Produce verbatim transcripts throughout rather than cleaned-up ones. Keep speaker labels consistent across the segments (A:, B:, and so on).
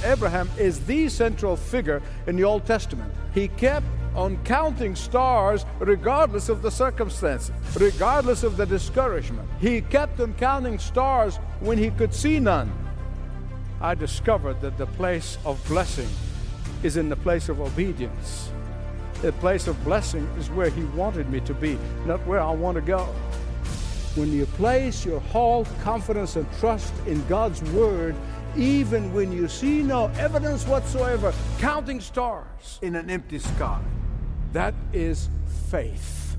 A: Abraham is the central figure in the Old Testament. He kept on counting stars regardless of the circumstances, regardless of the discouragement. He kept on counting stars when he could see none. I discovered that the place of blessing is in the place of obedience. The place of blessing is where He wanted me to be, not where I want to go. When you place your whole confidence and trust in God's Word, even when you see no evidence whatsoever, counting stars in an empty sky, that is faith.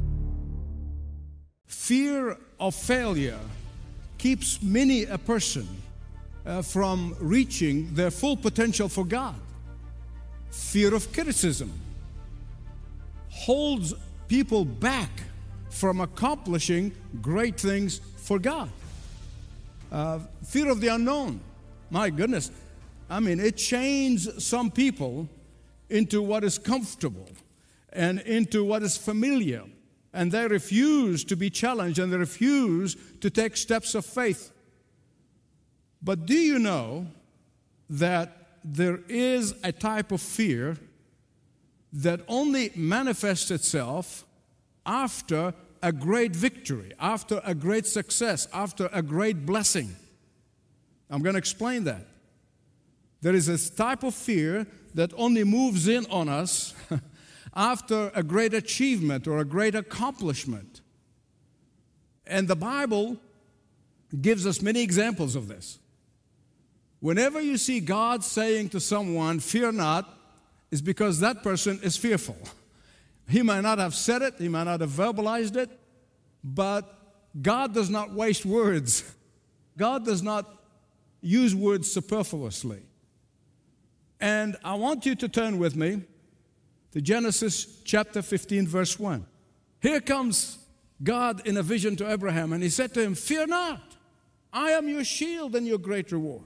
A: Fear of failure keeps many a person uh, from reaching their full potential for God. Fear of criticism holds people back from accomplishing great things for God. Uh, fear of the unknown. My goodness, I mean, it chains some people into what is comfortable and into what is familiar. And they refuse to be challenged, and they refuse to take steps of faith. But do you know that there is a type of fear that only manifests itself after a great victory, after a great success, after a great blessing? I'm going to explain that. There is this type of fear that only moves in on us after a great achievement or a great accomplishment. And the Bible gives us many examples of this. Whenever you see God saying to someone, "Fear not," is because that person is fearful. He might not have said it, he might not have verbalized it, but God does not waste words. God does not use words superfluously. And I want you to turn with me to Genesis chapter fifteen, verse one. Here comes God in a vision to Abraham, and He said to him, "Fear not, I am your shield and your great reward."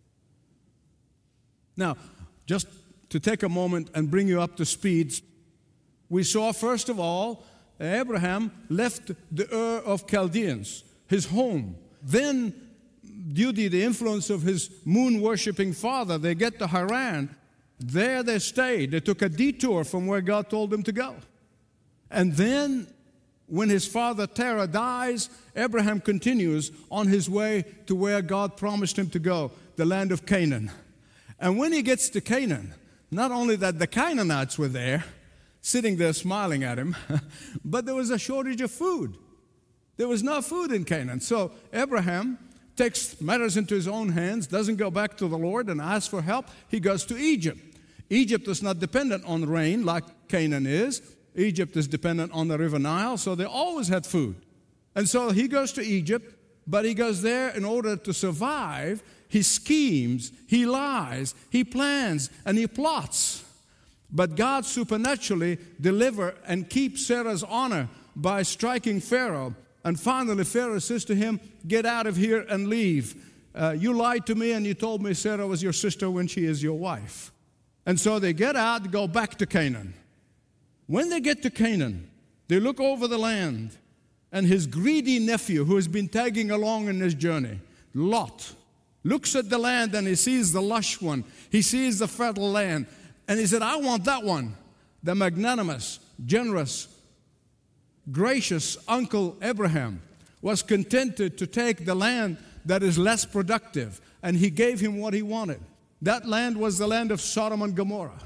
A: Now, just to take a moment and bring you up to speed, we saw, first of all, Abraham left the Ur of Chaldeans, his home. Then, due to the influence of his moon-worshipping father, they get to Haran. There they stayed. They took a detour from where God told them to go. And then, when his father Terah dies, Abraham continues on his way to where God promised him to go, the land of Canaan. And when he gets to Canaan, not only that the Canaanites were there, sitting there smiling at him, but there was a shortage of food. There was no food in Canaan. So Abraham takes matters into his own hands, doesn't go back to the Lord and ask for help. He goes to Egypt. Egypt is not dependent on rain like Canaan is. Egypt is dependent on the river Nile, so they always had food. And so he goes to Egypt, but he goes there in order to survive. He schemes, he lies, he plans, and he plots. But God supernaturally delivers and keeps Sarah's honor by striking Pharaoh. And finally, Pharaoh says to him, "Get out of here and leave. Uh, you lied to me and you told me Sarah was your sister when she is your wife." And so they get out, go back to Canaan. When they get to Canaan, they look over the land, and his greedy nephew, who has been tagging along in this journey, Lot, looks at the land and he sees the lush one. He sees the fertile land. And he said, "I want that one." The magnanimous, generous, gracious Uncle Abraham was contented to take the land that is less productive, and he gave him what he wanted. That land was the land of Sodom and Gomorrah.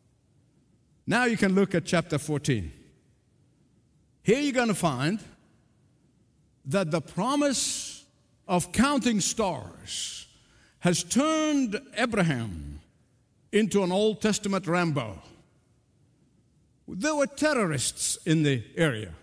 A: Now you can look at chapter fourteen. Here you're going to find that the promise of counting stars has turned Abraham into an Old Testament Rambo. There were terrorists in the area.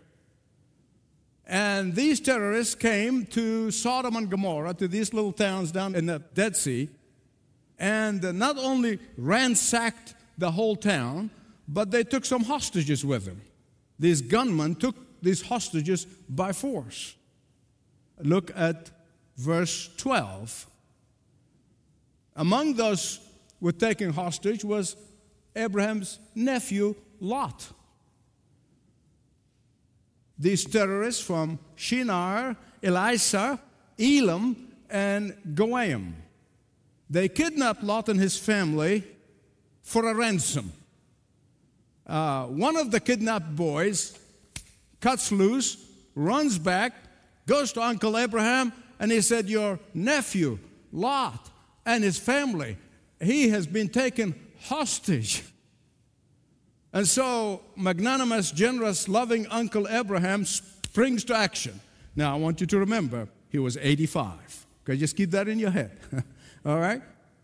A: And these terrorists came to Sodom and Gomorrah, to these little towns down in the Dead Sea, and not only ransacked the whole town, but they took some hostages with them. These gunmen took these hostages by force. Look at verse twelve. Among those who were taken hostage was Abraham's nephew, Lot. These terrorists from Shinar, Elisha, Elam, and Goaim. They kidnapped Lot and his family for a ransom. Uh, one of the kidnapped boys cuts loose, runs back, goes to Uncle Abraham, and he said, your nephew, Lot, and his family, he has been taken hostage. And so magnanimous, generous, loving Uncle Abraham springs to action. Now, I want you to remember, he was eighty-five. Okay, just keep that in your head. All right?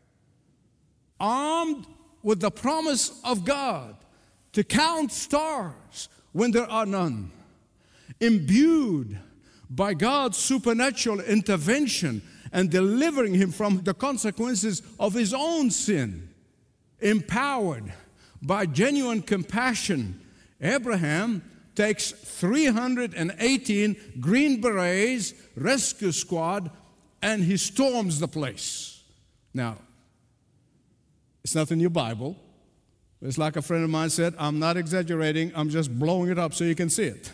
A: Armed with the promise of God to count stars when there are none, imbued by God's supernatural intervention and delivering him from the consequences of his own sin, empowered by genuine compassion, Abraham takes three hundred eighteen Green Berets rescue squad and he storms the place. Now, it's not in your Bible. It's like a friend of mine said, I'm not exaggerating, I'm just blowing it up so you can see it.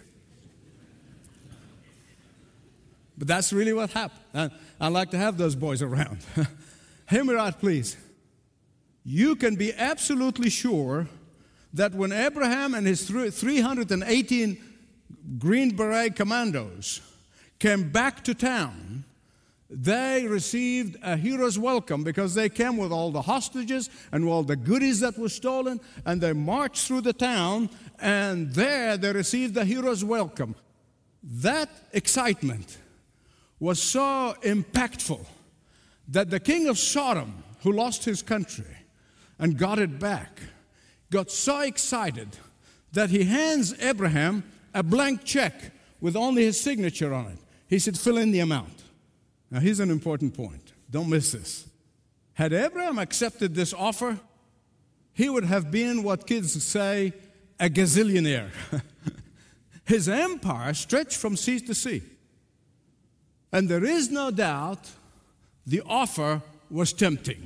A: But that's really what happened. I like to have those boys around. Hear me right, please. You can be absolutely sure that when Abraham and his three hundred eighteen Green Beret commandos came back to town, they received a hero's welcome because they came with all the hostages and all the goodies that were stolen, and they marched through the town, and there they received the hero's welcome. That excitement was so impactful that the king of Sodom, who lost his country and got it back, got so excited that he hands Abraham a blank check with only his signature on it. He said, fill in the amount. Now, here's an important point. Don't miss this. Had Abraham accepted this offer, he would have been what kids say, a gazillionaire. His empire stretched from sea to sea. And there is no doubt the offer was tempting.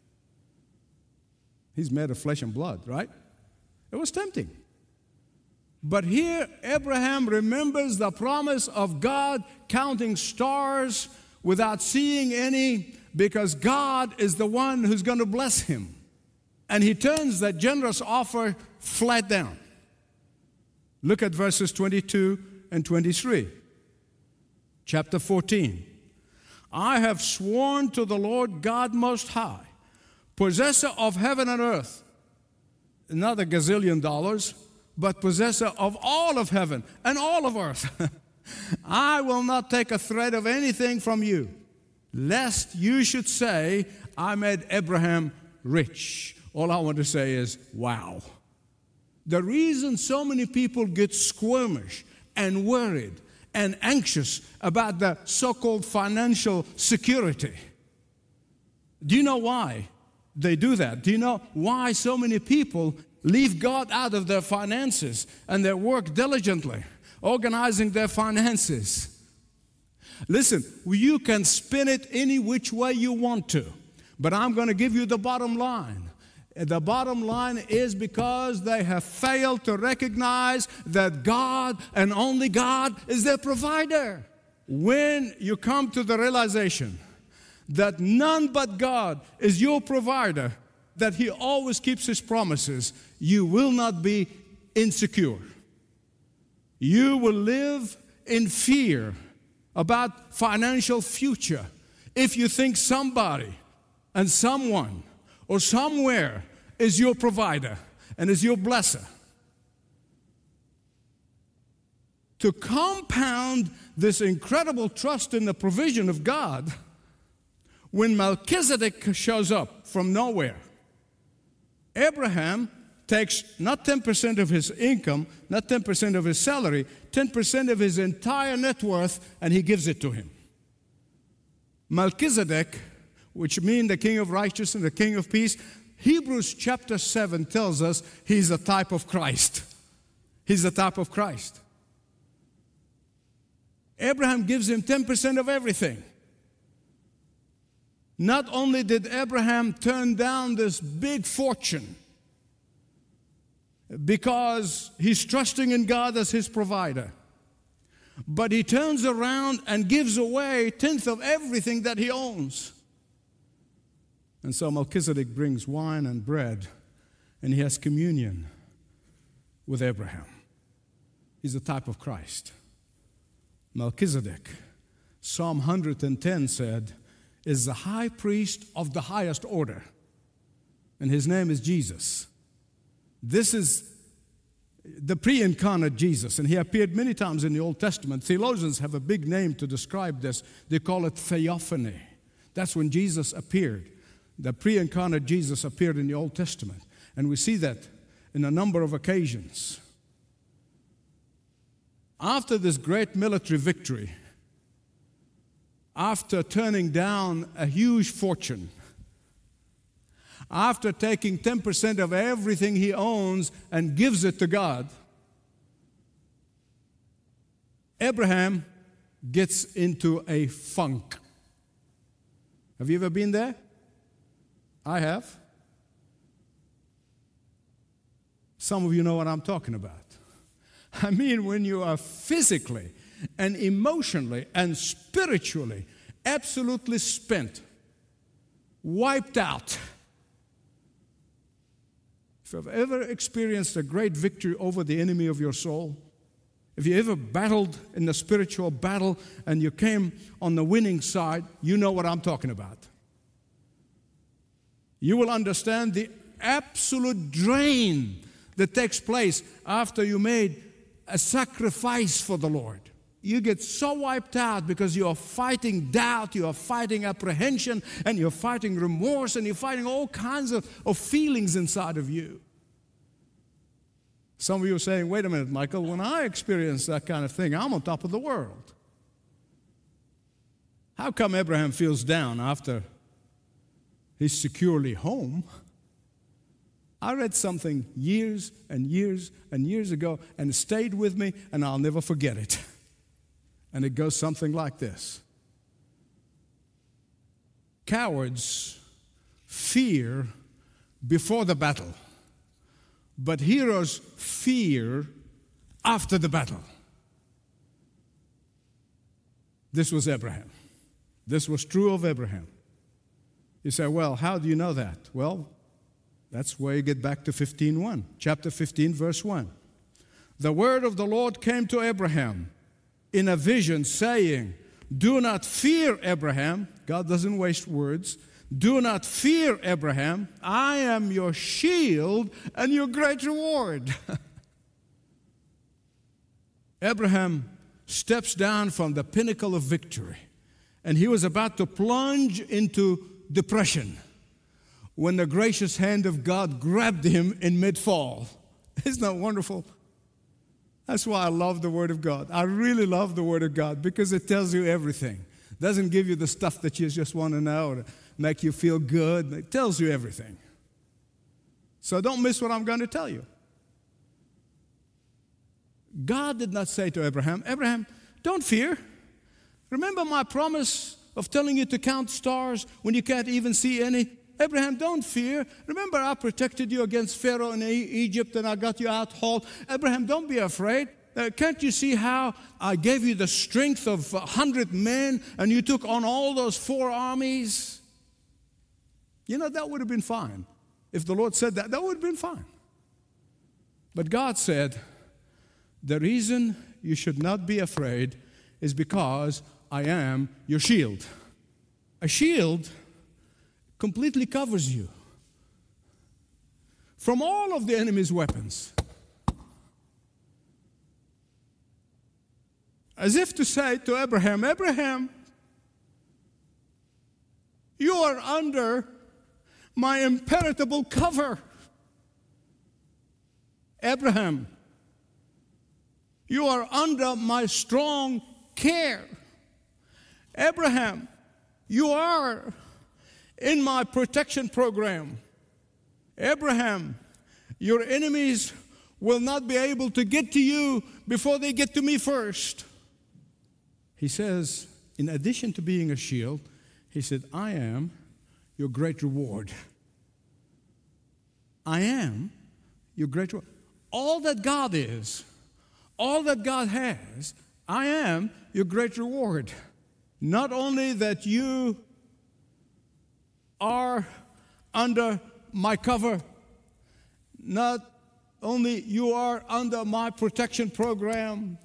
A: He's made of flesh and blood, right? It was tempting. But here, Abraham remembers the promise of God counting stars without seeing any, because God is the one who's going to bless him. And he turns that generous offer flat down. Look at verses twenty-two and twenty-three. Chapter fourteen. I have sworn to the Lord God Most High, possessor of heaven and earth, not a gazillion dollars, but possessor of all of heaven and all of earth. I will not take a thread of anything from you, lest you should say, I made Abraham rich. All I want to say is, wow. The reason so many people get squirmish and worried and anxious about the so-called financial security. Do you know why they do that? Do you know why so many people leave God out of their finances and they work diligently, organizing their finances? Listen, you can spin it any which way you want to, but I'm going to give you the bottom line. The bottom line is because they have failed to recognize that God and only God is their provider. When you come to the realization that none but God is your provider, that He always keeps His promises, you will not be insecure. You will live in fear about financial future if you think somebody and someone or somewhere is your provider and is your blesser. To compound this incredible trust in the provision of God, when Melchizedek shows up from nowhere, Abraham takes not ten percent of his income, not ten percent of his salary, ten percent of his entire net worth, and he gives it to him. Melchizedek, which means the king of righteousness, the king of peace, Hebrews chapter seven tells us he's a type of Christ. He's a type of Christ. Abraham gives him ten percent of everything. Not only did Abraham turn down this big fortune because he's trusting in God as his provider, but he turns around and gives away a tenth of everything that he owns. And so Melchizedek brings wine and bread, and he has communion with Abraham. He's a type of Christ. Melchizedek, Psalm one hundred ten said, is the high priest of the highest order, and his name is Jesus. This is the pre-incarnate Jesus, and he appeared many times in the Old Testament. Theologians have a big name to describe this. They call it theophany. That's when Jesus appeared. The pre-incarnate Jesus appeared in the Old Testament, and we see that in a number of occasions. After this great military victory, after turning down a huge fortune, after taking ten percent of everything he owns and gives it to God, Abraham gets into a funk. Have you ever been there? I have. Some of you know what I'm talking about. I mean, when you are physically and emotionally and spiritually absolutely spent, wiped out. If you've ever experienced a great victory over the enemy of your soul, if you ever battled in the spiritual battle and you came on the winning side, you know what I'm talking about. You will understand the absolute drain that takes place after you made a sacrifice for the Lord. You get so wiped out because you are fighting doubt, you are fighting apprehension, and you're fighting remorse, and you're fighting all kinds of, of feelings inside of you. Some of you are saying, wait a minute, Michael, when I experience that kind of thing, I'm on top of the world. How come Abraham feels down after he's securely home? I read something years and years and years ago, and it stayed with me, and I'll never forget it. And it goes something like this. Cowards fear before the battle, but heroes fear after the battle. This was Abraham. This was true of Abraham. You say, well, how do you know that? Well, that's where you get back to fifteen one, chapter fifteen, verse one. The word of the Lord came to Abraham in a vision, saying, do not fear, Abraham. God doesn't waste words. Do not fear, Abraham. I am your shield and your great reward. Abraham steps down from the pinnacle of victory, and he was about to plunge into depression when the gracious hand of God grabbed him in mid-fall. Isn't that wonderful? That's why I love the Word of God. I really love the Word of God because it tells you everything. It doesn't give you the stuff that you just want to know or make you feel good. It tells you everything. So don't miss what I'm going to tell you. God did not say to Abraham, Abraham, don't fear. Remember my promise of telling you to count stars when you can't even see any? Abraham, don't fear. Remember, I protected you against Pharaoh in Egypt and I got you out whole. Abraham, don't be afraid. Uh, can't you see how I gave you the strength of a hundred men and you took on all those four armies? You know, that would have been fine. If the Lord said that, that would have been fine. But God said, the reason you should not be afraid is because I am your shield. A shield completely covers you from all of the enemy's weapons. As if to say to Abraham, Abraham, you are under my impenetrable cover. Abraham, you are under my strong care. Abraham, you are in my protection program. Abraham, your enemies will not be able to get to you before they get to me first. He says, in addition to being a shield, he said, I am your great reward. I am your great reward. All that God is, all that God has, I am your great reward. Not only that you are under my cover. Not only you are under my protection program,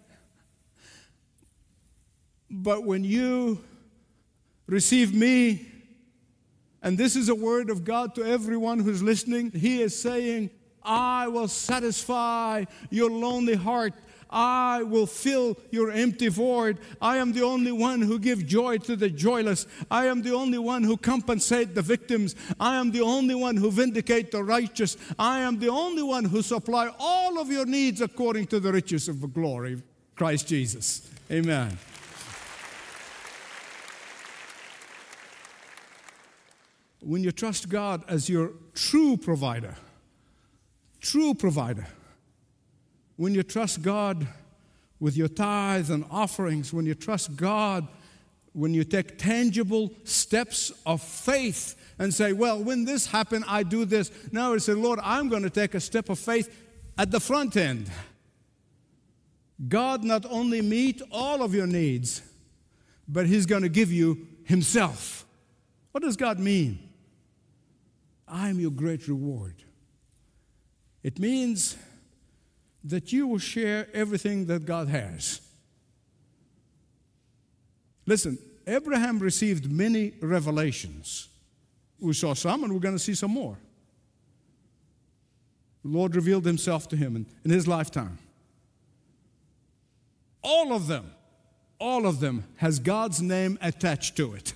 A: but when you receive me, and this is a word of God to everyone who's listening, He is saying, I will satisfy your lonely heart. I will fill your empty void. I am the only one who gives joy to the joyless. I am the only one who compensates the victims. I am the only one who vindicates the righteous. I am the only one who supplies all of your needs according to the riches of the glory of Christ Jesus. Amen. When you trust God as your true provider, true provider, when you trust God with your tithes and offerings, when you trust God, when you take tangible steps of faith and say, well, when this happened, I do this. Now I say, Lord, I'm going to take a step of faith at the front end. God not only meet all of your needs, but He's going to give you Himself. What does God mean? I am your great reward. It means that you will share everything that God has. Listen, Abraham received many revelations. We saw some, and we're going to see some more. The Lord revealed Himself to him in, in his lifetime. All of them, all of them has God's name attached to it.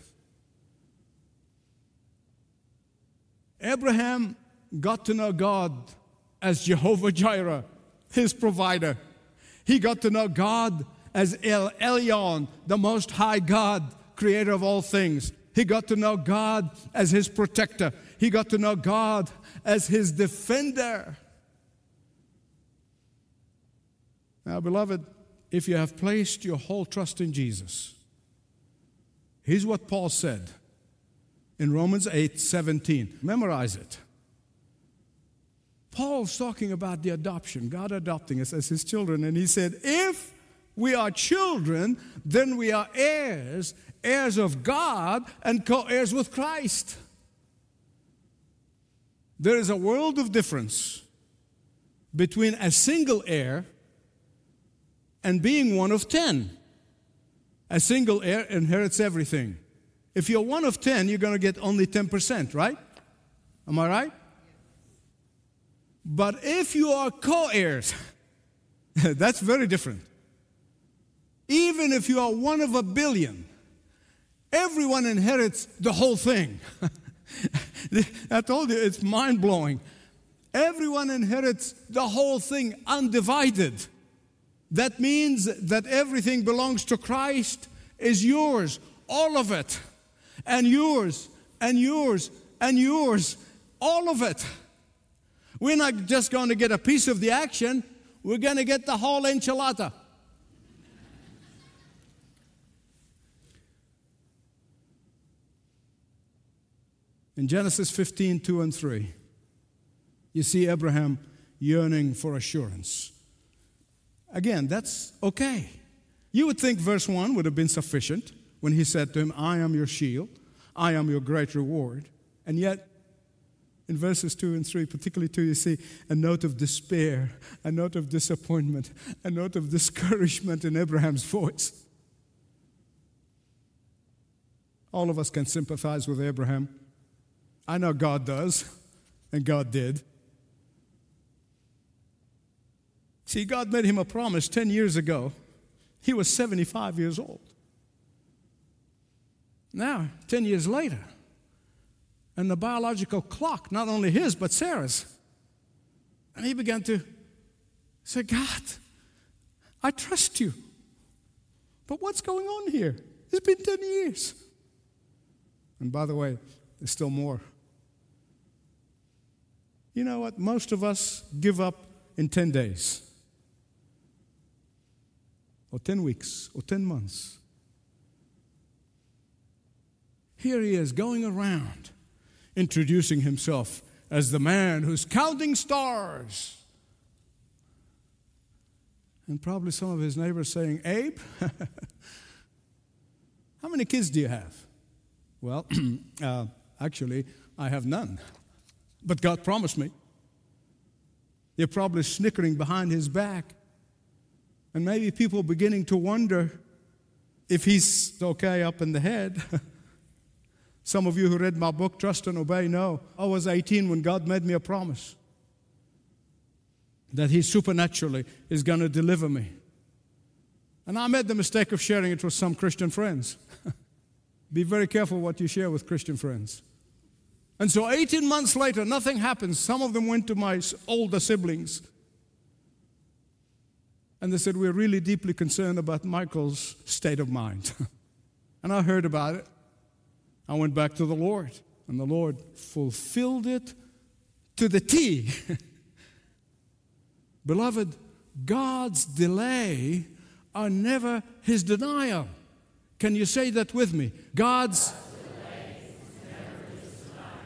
A: Abraham got to know God as Jehovah Jireh, His provider. He got to know God as El Elyon, the Most High God, creator of all things. He got to know God as His protector. He got to know God as His defender. Now, beloved, if you have placed your whole trust in Jesus, here's what Paul said in Romans eight seventeen. Memorize it. Paul's talking about the adoption, God adopting us as His children. And he said, if we are children, then we are heirs, heirs of God and co-heirs with Christ. There is a world of difference between a single heir and being one of ten. A single heir inherits everything. If you're one of ten, you're going to get only ten percent, right? Am I right? But if you are co-heirs, that's very different. Even if you are one of a billion, everyone inherits the whole thing. I told you, it's mind-blowing. Everyone inherits the whole thing undivided. That means that everything belongs to Christ, is yours, all of it, and yours, and yours, and yours, all of it. We're not just going to get a piece of the action, we're going to get the whole enchilada. In Genesis fifteen, two and three, you see Abraham yearning for assurance. Again, that's okay. You would think verse one would have been sufficient when he said to him, I am your shield, I am your great reward. And yet, in verses two and three, particularly two, you see a note of despair, a note of disappointment, a note of discouragement in Abraham's voice. All of us can sympathize with Abraham. I know God does, and God did. See, God made him a promise ten years ago. He was seventy-five years old. Now, ten years later, and the biological clock, not only his, but Sarah's. And he began to say, God, I trust you. But what's going on here? It's been ten years. And by the way, there's still more. You know what? Most of us give up in ten days. Or ten weeks, or ten months. Here he is going around introducing himself as the man who's counting stars. And probably some of his neighbors saying, Abe, how many kids do you have? Well, uh, actually, I have none. But God promised me. You're probably snickering behind his back. And maybe people beginning to wonder if he's okay up in the head. Some of you who read my book, Trust and Obey, know I was eighteen when God made me a promise that he supernaturally is going to deliver me. And I made the mistake of sharing it with some Christian friends. Be very careful what you share with Christian friends. And so eighteen months later, nothing happens. Some of them went to my older siblings. And they said, we're really deeply concerned about Michael's state of mind. And I heard about it. I went back to the Lord. And the Lord fulfilled it to the T. Beloved, God's delay are never his denial. Can you say that with me? God's delay is never his denial.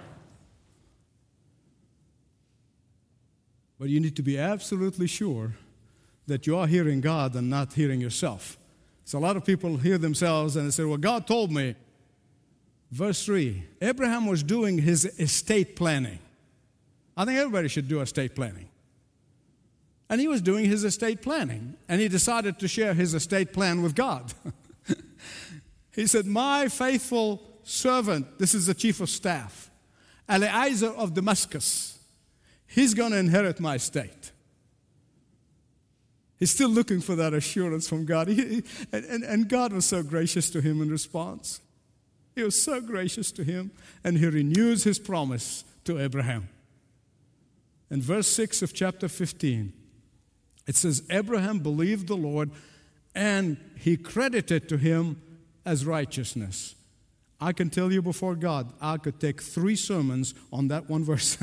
A: But you need to be absolutely sure that you are hearing God and not hearing yourself. So a lot of people hear themselves and they say, well, God told me. Verse three, Abraham was doing his estate planning. I think everybody should do estate planning. And he was doing his estate planning. And he decided to share his estate plan with God. He said, my faithful servant, this is the chief of staff, Eliezer of Damascus, he's going to inherit my estate. He's still looking for that assurance from God. He, and, and, and God was so gracious to him in response. He was so gracious to him, and he renews his promise to Abraham. In verse six of chapter fifteen, it says, Abraham believed the Lord, and he credited to him as righteousness. I can tell you before God, I could take three sermons on that one verse.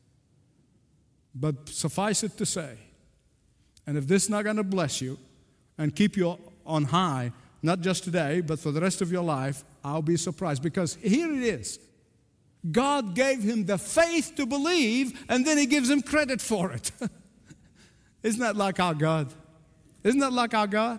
A: But suffice it to say, and if this is not going to bless you and keep you on high, not just today, but for the rest of your life, I'll be surprised. Because here it is. God gave him the faith to believe, and then he gives him credit for it. Isn't that like our God? Isn't that like our God?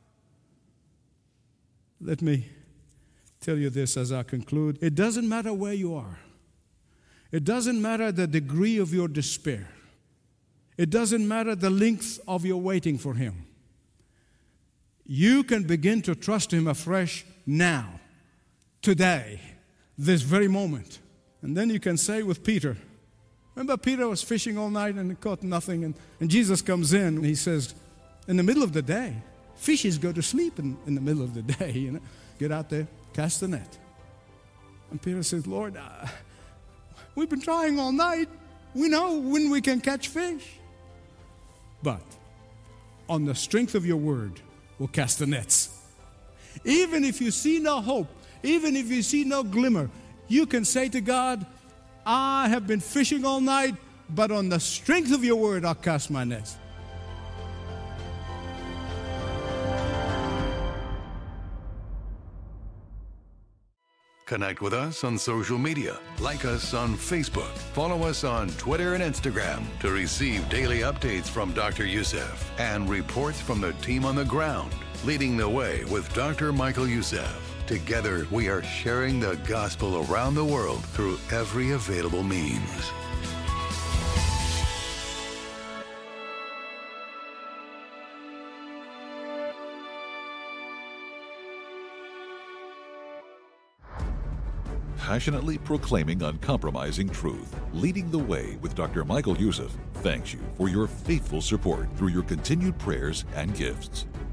A: Let me tell you this as I conclude. It doesn't matter where you are. It doesn't matter the degree of your despair. It doesn't matter the length of your waiting for him. You can begin to trust him afresh now, today, this very moment. And then you can say with Peter, remember Peter was fishing all night and caught nothing, and, and Jesus comes in and he says, in the middle of the day, fishes go to sleep in, in the middle of the day, you know. Get out there, cast the net. And Peter says, Lord, uh, we've been trying all night. We know when we can catch fish. But on the strength of your word, we'll cast the nets. Even if you see no hope, even if you see no glimmer, you can say to God, I have been fishing all night, but on the strength of your word, I'll cast my nets.
B: Connect with us on social media. Like us on Facebook. Follow us on Twitter and Instagram to receive daily updates from Doctor Youssef and reports from the team on the ground, leading the way with Doctor Michael Youssef. Together, we are sharing the gospel around the world through every available means.
C: Passionately proclaiming uncompromising truth, leading the way with Doctor Michael Youssef, thanks you for your faithful support through your continued prayers and gifts.